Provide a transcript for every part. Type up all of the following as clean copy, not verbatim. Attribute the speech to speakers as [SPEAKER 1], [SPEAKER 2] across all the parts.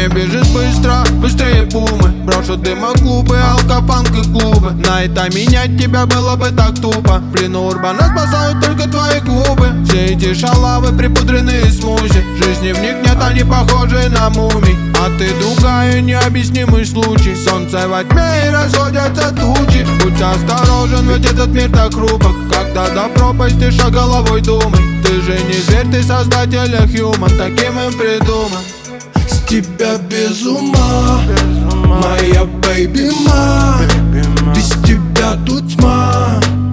[SPEAKER 1] Время бежит быстро, быстрее пумы. Брошу дыма клубы, алкофанк и клубы. На это менять тебя было бы так тупо. В плену урбана спасают только твои губы. Все эти шалавы припудренные смузи. Жизни в них нет, они похожи на мумий. А ты другая, необъяснимый случай. Солнце во тьме и расходятся тучи. Будь осторожен, ведь этот мир так хрупок. Когда до пропасти шаг головой думай. Ты же не зверь, ты создатель human. Таким им придуман.
[SPEAKER 2] С тебя без ума, моя бэйби ма. Без тебя тут тьма.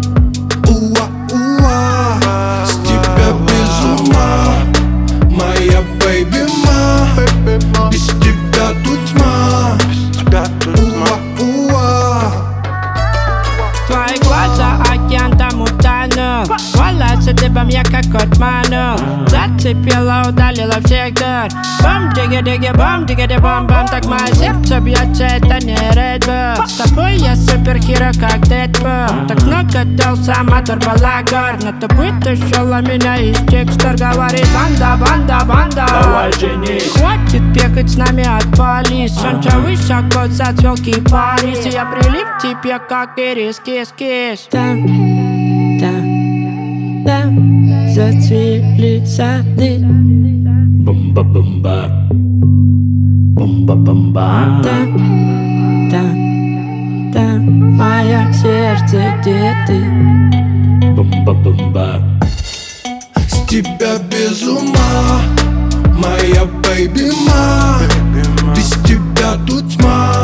[SPEAKER 2] Уа-уа. С тебя без ума, моя бэйби ма. Без тебя тут тьма. Уа-уа.
[SPEAKER 3] Твои глаза океан там утонул. Волосы дыбом я как кот манул. Зацепила, удалила всех дыр. Бум-диги-диги-бум, диги-ди-бум-бум. Так мое сердце бьется, это не Red Bull. С тобой я суперхеро, как Дэдпул. Так много дался, мотор балагар. Но ты вытащила меня из текстер. Говорит банда, банда, банда.
[SPEAKER 4] Давай женись.
[SPEAKER 3] Хватит бегать с нами от полис. Солнце высоко, зацвел кипарис. И я прилип к тебе, как ирис, кис-кис. Там зацвели сады.
[SPEAKER 4] Бумба-бумба. Бумба-бумба.
[SPEAKER 3] Там мое сердце, где ты?
[SPEAKER 4] Бумба-бумба.
[SPEAKER 2] С тебя без ума, моя бэйби ма. Без тебя тут тьма.